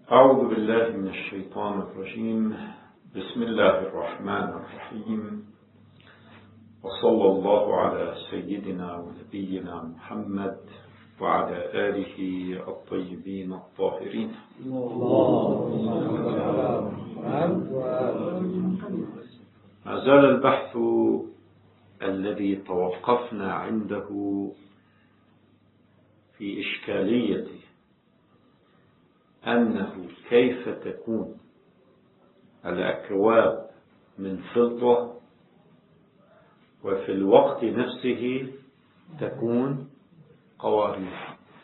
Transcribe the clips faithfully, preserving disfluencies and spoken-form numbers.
أعوذ بالله من الشيطان الرجيم. بسم الله الرحمن الرحيم، وصلى الله على سيدنا ونبينا محمد وعلى آله الطيبين الطاهرين. ما زال البحث الذي توقفنا عنده في إشكالية أنه كيف تكون الأكواب من فضة وفي الوقت نفسه تكون قوارير،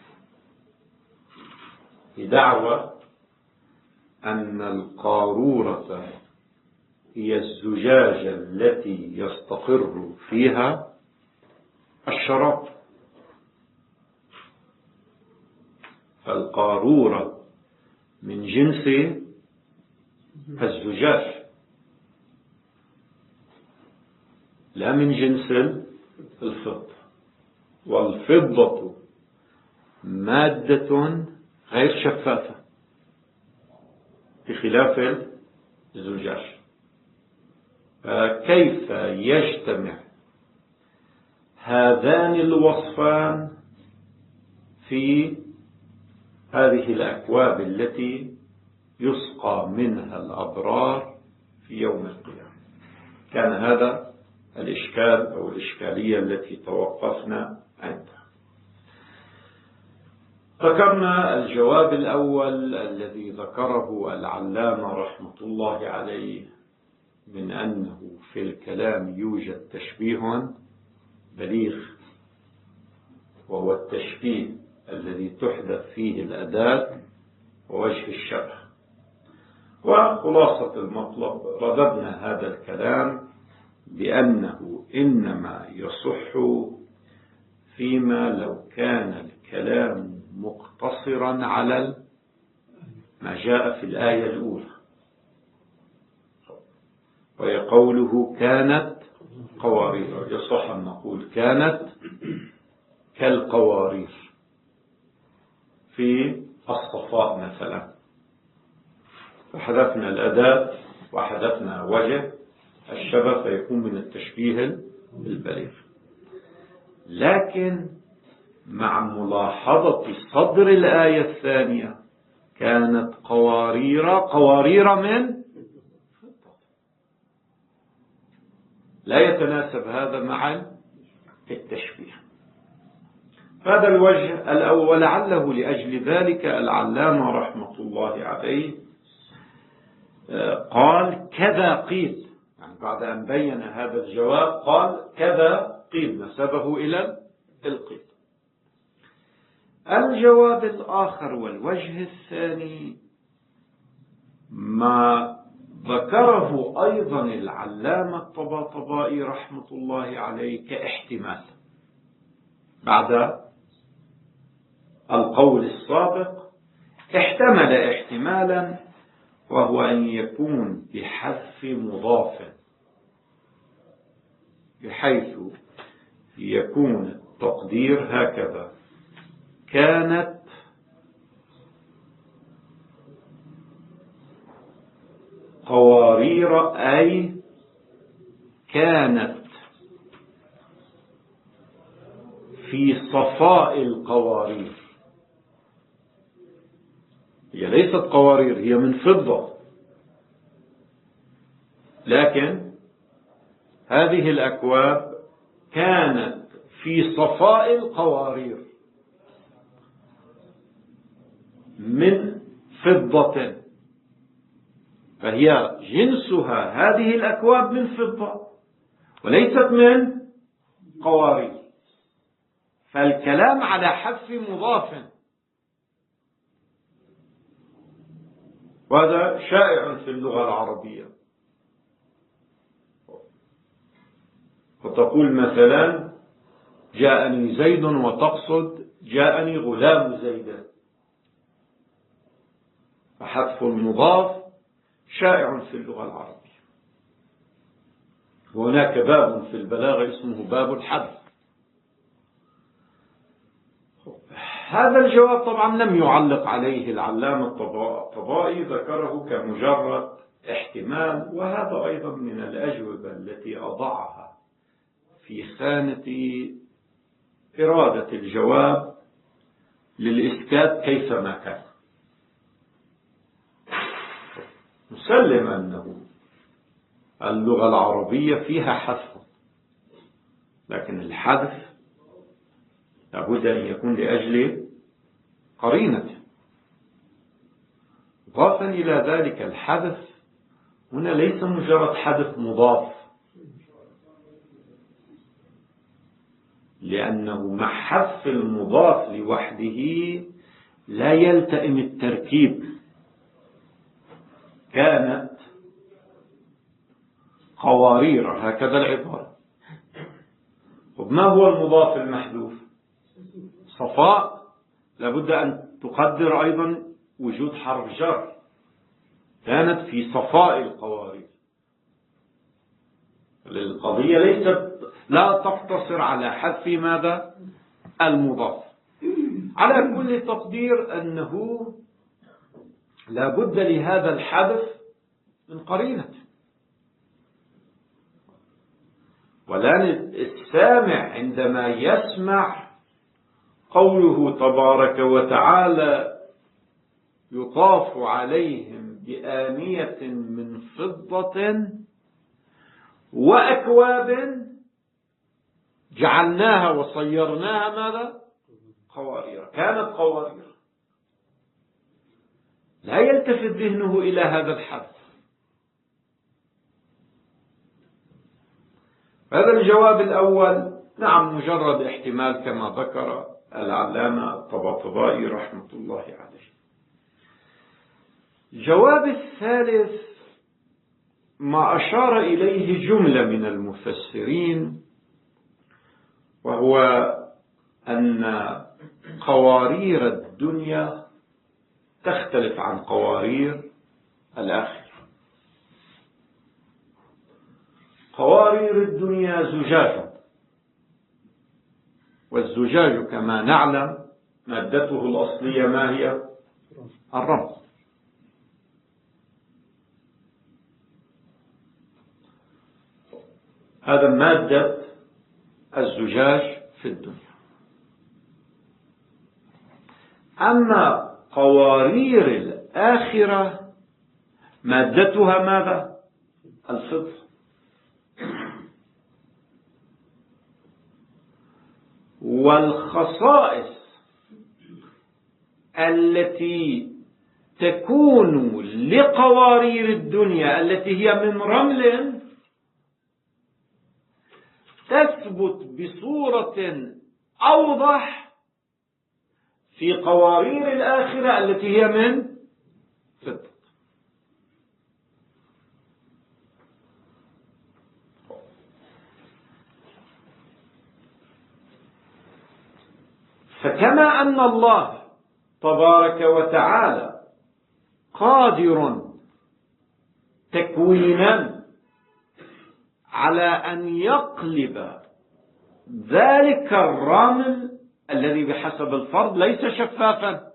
بدعوى أن القارورة هي الزجاجة التي يستقر فيها الشراب، فالقارورة من جنس الزجاج لا من جنس الفضة، والفضة مادة غير شفافة بخلاف الزجاج. فكيف يجتمع هذان الوصفان في هذه الأكواب التي يسقى منها الأبرار في يوم القيامة؟ كان هذا الإشكال أو الإشكالية التي توقفنا عندها. ذكرنا الجواب الأول الذي ذكره العلامة رحمة الله عليه من أنه في الكلام يوجد تشبيه بليغ، وهو التشبيه الذي تحدث فيه الأداة ووجه الشبه. وخلاصة المطلب رددنا هذا الكلام بأنه إنما يصح فيما لو كان الكلام مقتصرا على ما جاء في الآية الأولى، وهي قوله كانت قوارير. يصح أن نقول كانت كالقوارير في الصفاء مثلا، فحذفنا الأداة وحذفنا وجه الشبه فيكون من التشبيه البليغ. لكن مع ملاحظة صدر الآية الثانية كانت قوارير قوارير من لا يتناسب هذا مع التشبيه. هذا الوجه الأول، ولعله لأجل ذلك العلامة رحمة الله عليه قال كذا قيل، يعني بعد أن بين هذا الجواب قال كذا قيل، نسبه إلى القيل. الجواب الآخر والوجه الثاني ما ذكره أيضا العلامة الطباطبائي رحمة الله عليه كاحتمال بعد القول السابق، احتمل احتمالا وهو أن يكون بحذف مضاف، بحيث يكون التقدير هكذا: كانت قوارير، أي كانت في صفاء القوارير. هي ليست قوارير، هي من فضة، لكن هذه الأكواب كانت في صفاء القوارير من فضة، فهي جنسها هذه الأكواب من فضة وليست من قوارير. فالكلام على حذف مضاف، وهذا شائع في اللغة العربية. فتقول مثلا جاءني زيد وتقصد جاءني غلام زيد، فحذف المضاف شائع في اللغة العربية. وهناك باب في البلاغة اسمه باب الحذف. هذا الجواب طبعا لم يعلق عليه العلامة الطبائي، ذكره كمجرد احتمال، وهذا أيضا من الأجوبة التي أضعها في خانة إرادة الجواب للإسكات كيفما كان. مسلم أنه اللغة العربية فيها حذف، لكن الحذف لابد أن يكون لأجل قرينة. إضافا إلى ذلك الحذف هنا ليس مجرد حذف مضاف، لأنه مع حذف المضاف لوحده لا يلتئم التركيب. كانت قوارير، هكذا العبارة. وما هو المضاف المحذوف؟ صفاء، لابد أن تقدر أيضا وجود حرف جر. كانت في صفاء القوارير. القضية ليست لا تقتصر على حذف ماذا؟ المضاف. على كل تقدير أنه لابد لهذا الحذف من قرينة، ولأن السامع عندما يسمع قوله تبارك وتعالى يطاف عليهم بآنية من فضة وأكواب جعلناها وصيرناها ماذا؟ قوارير. كانت قوارير. لا يلتفت ذهنه إلى هذا الحذف. هذا الجواب الأول نعم مجرد احتمال كما ذكر العلامة الطباطبائي رحمة الله عليه. الجواب الثالث ما أشار إليه جملة من المفسرين، وهو أن قوارير الدنيا تختلف عن قوارير الآخرة. قوارير الدنيا زجاج، والزجاج كما نعلم مادته الأصلية ما هي؟ الرمل. هذا مادة الزجاج في الدنيا. أما قوارير الآخرة مادتها ماذا؟ الفضة. والخصائص التي تكون لقوارير الدنيا التي هي من رمل تثبت بصورة أوضح في قوارير الآخرة التي هي من فضة. فكما أن الله تبارك وتعالى قادر تكوينا على أن يقلب ذلك الرمل الذي بحسب الفرض ليس شفافا،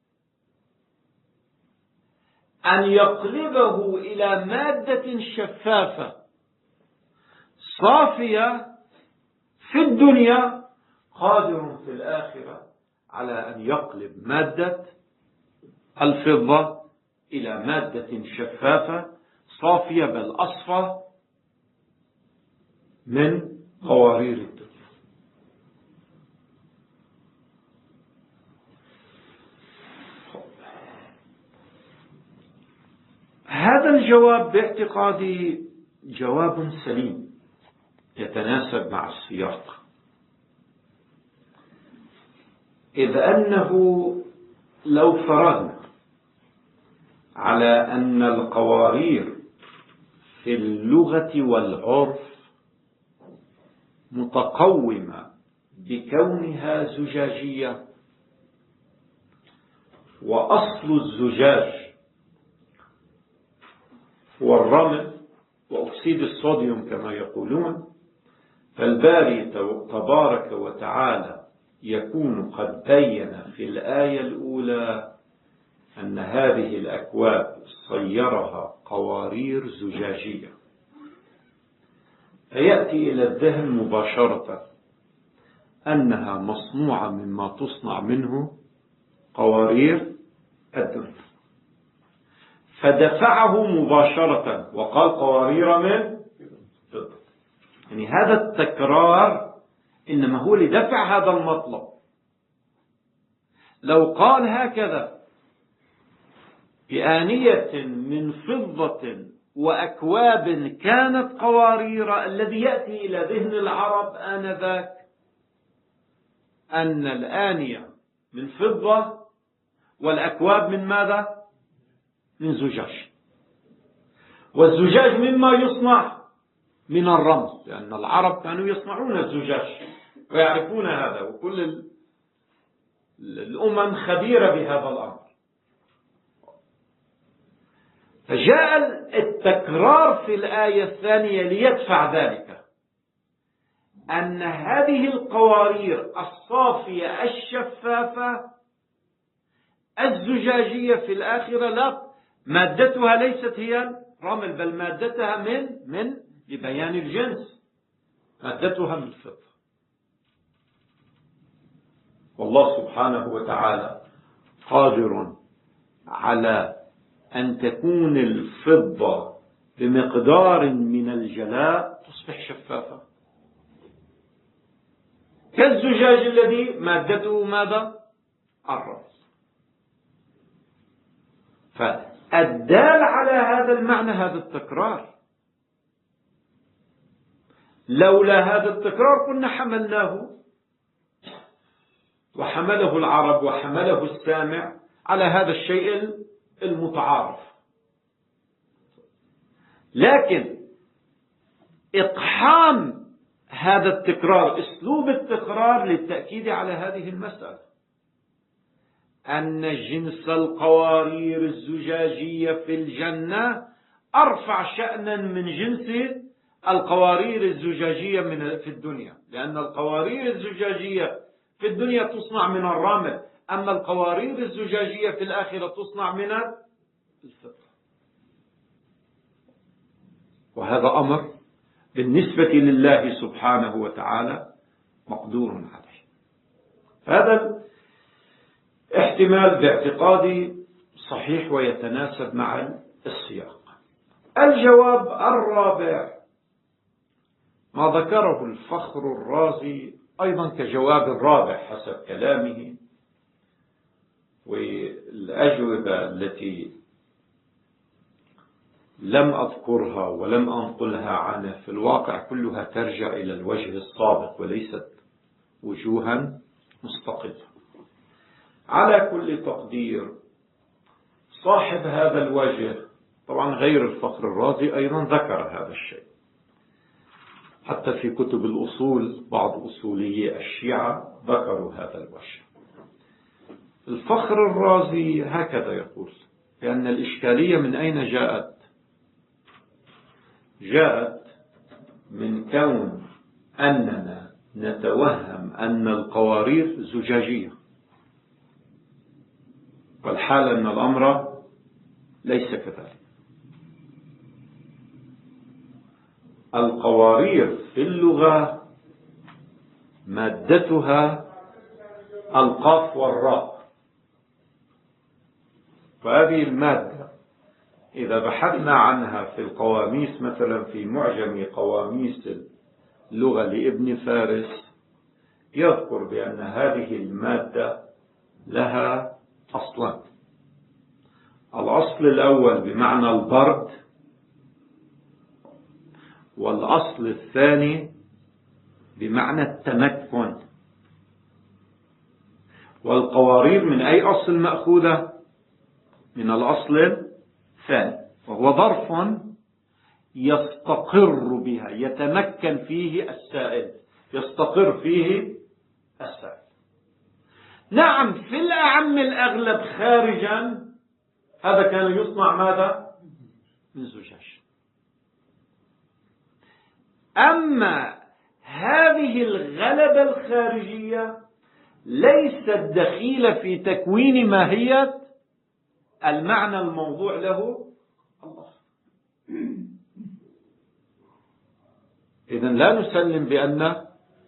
أن يقلبه إلى مادة شفافة صافية في الدنيا، قادر في الآخرة على أن يقلب مادة الفضة إلى مادة شفافة صافية بل أصفى من قوارير الدنيا. هذا الجواب باعتقادي جواب سليم يتناسب مع السياق، إذ أنه لو فرضنا على أن القوارير في اللغة والعرف متقومة بكونها زجاجية، وأصل الزجاج والرمل وأكسيد الصوديوم كما يقولون، فالباري تبارك وتعالى يكون قد بين في الآية الأولى أن هذه الأكواب صيرها قوارير زجاجية، فيأتي إلى الذهن مباشرة أنها مصنوعة مما تصنع منه قوارير الدنيا، فدفعه مباشرة وقال قوارير من فضة. يعني هذا التكرار إنما هو لدفع هذا المطلب. لو قال هكذا بآنية من فضة وأكواب كانت قوارير، الذي يأتي إلى ذهن العرب آنذاك أن الآنية من فضة والأكواب من ماذا؟ من زجاج. والزجاج مما يصنع من الرمل، لأن العرب كانوا يصنعون الزجاج ويعرفون هذا، وكل الأمم خبيرة بهذا الأمر. فجاء التكرار في الآية الثانية ليدفع ذلك، أن هذه القوارير الصافية الشفافة الزجاجية في الآخرة لا مادتها ليست هي رمل، بل مادتها من من لبيان الجنس مادتها من فضة. والله سبحانه وتعالى قادر على أن تكون الفضة بمقدار من الجلاء تصبح شفافة كالزجاج الذي مادته ماذا؟ الرمل. فالدال على هذا المعنى هذا التكرار. لولا هذا التكرار كنا حملناه وحمله العرب وحمله السامع على هذا الشيء المتعارف. لكن إقحام هذا التكرار، أسلوب التكرار للتأكيد على هذه المسألة، أن جنس القوارير الزجاجية في الجنة أرفع شأنا من جنس القوارير الزجاجية من في الدنيا، لأن القوارير الزجاجية في الدنيا تصنع من الرمل، أما القوارير الزجاجية في الآخرة تصنع من الفضة. وهذا أمر بالنسبة لله سبحانه وتعالى مقدور عليه. هذا احتمال باعتقادي صحيح ويتناسب مع السياق. الجواب الرابع ما ذكره الفخر الرازي أيضا كجواب الرابع حسب كلامه، والأجوبة التي لم أذكرها ولم أنقلها عنه في الواقع كلها ترجع إلى الوجه السابق وليست وجوها مستقلة. على كل تقدير صاحب هذا الوجه طبعا غير الفخر الرازي أيضا ذكر هذا الشيء، حتى في كتب الأصول بعض أصولي الشيعة ذكروا هذا الوجه. الفخر الرازي هكذا يقول بأن الإشكالية من أين جاءت؟ جاءت من كون أننا نتوهم أن القوارير زجاجية، والحال أن الأمر ليس كذلك. القوارير في اللغة مادتها القاف والراء، وهذه المادة إذا بحثنا عنها في القواميس، مثلا في معجم قواميس اللغة لابن فارس يذكر بأن هذه المادة لها أصلان. الأصل الأول بمعنى البرد، والأصل الثاني بمعنى التمكن. والقوارير من أي أصل مأخوذة؟ من الأصل الثاني، وهو ظرف يستقر بها يتمكن فيه السائل، يستقر فيه السائل. نعم في الأعم الأغلب خارجا هذا كان يصنع ماذا؟ من زجاج. أما هذه الغلبة الخارجية ليست دخيلة في تكوين ماهية المعنى الموضوع له الله. إذن لا نسلم بأن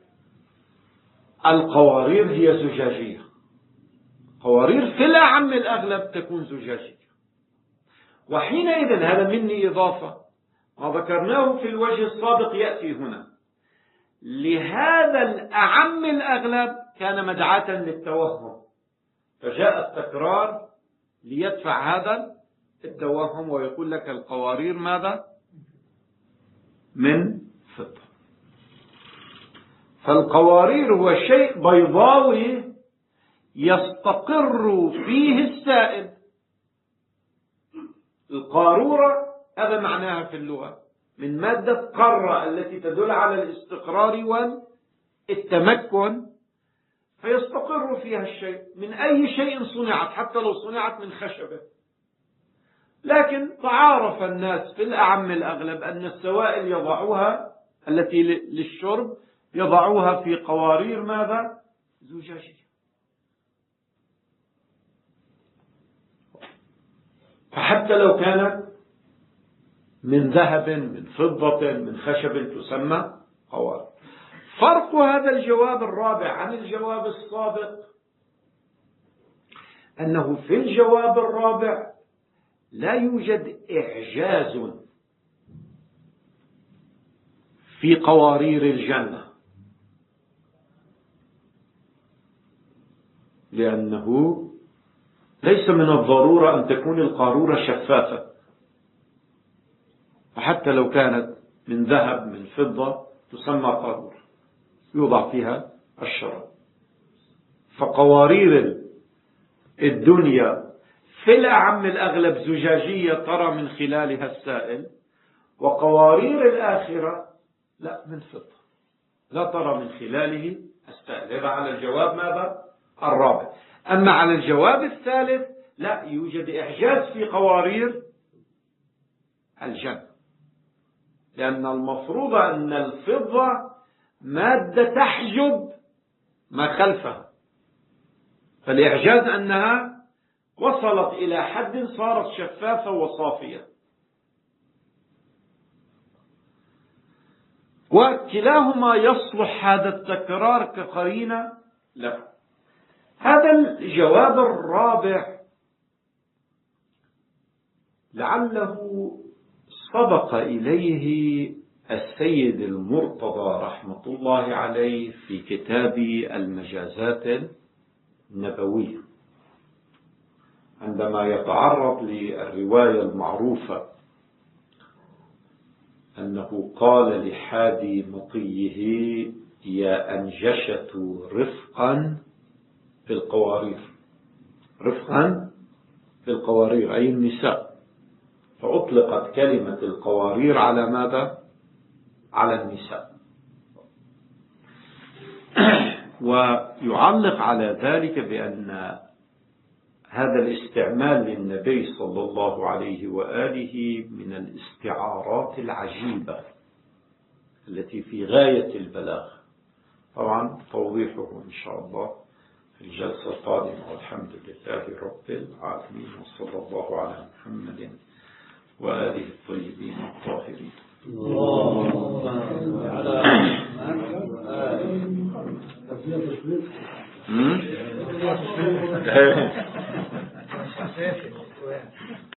القوارير هي زجاجية. قوارير في الأعم الأغلب تكون زجاجية. وحينئذ هذا مني إضافة ما ذكرناه في الوجه السابق يأتي هنا. لهذا الأعم الأغلب كان مدعاة للتوهم، فجاء التكرار ليدفع هذا التوهم ويقول لك القوارير ماذا؟ من فضة. فالقوارير هو شيء بيضاوي يستقر فيه السائل. القارورة هذا معناها في اللغة من مادة قارة التي تدل على الاستقرار والتمكن، فيستقر فيها الشيء من أي شيء صنعت، حتى لو صنعت من خشبة. لكن تعارف الناس في الأعم الأغلب أن السوائل يضعوها التي للشرب يضعوها في قوارير ماذا؟ زجاجية. فحتى لو كانت من ذهب من فضة من خشب تسمى قوارير. فرق هذا الجواب الرابع عن الجواب السابق أنه في الجواب الرابع لا يوجد إعجاز في قوارير الجنة، لأنه ليس من الضرورة أن تكون القارورة شفافة، وحتى لو كانت من ذهب من فضة تسمى قارورة يوضع فيها الشراب. فقوارير الدنيا في الأعم الأغلب زجاجية ترى من خلالها السائل، وقوارير الآخرة لا، من فضة لا ترى من خلاله السائل. هذا على الجواب ماذا؟ الرابع. أما على الجواب الثالث لا يوجد إعجاز في قوارير الجنة، لأن المفروض أن الفضة مادة تحجب ما خلفها، فالإعجاز أنها وصلت إلى حد صارت شفافة وصافية. وكلاهما يصلح هذا التكرار كقرينة له. هذا الجواب الرابع لعله سبق إليه السيد المرتضى رحمة الله عليه في كتاب المجازات النبوية، عندما يتعرض للرواية المعروفة أنه قال لحادي مطيه: يا أنجشة رفقا في القوارير. رفقا في القوارير أي النساء، فأطلقت كلمة القوارير على ماذا؟ على النساء. ويعلق على ذلك بأن هذا الاستعمال للنبي صلى الله عليه وآله من الاستعارات العجيبة التي في غاية البلاغ. طبعا توضيحه إن شاء الله في الجلسة القادمة، والحمد لله رب العالمين، وصلى الله على محمد وآله الطيبين الطاهرين. اللهم على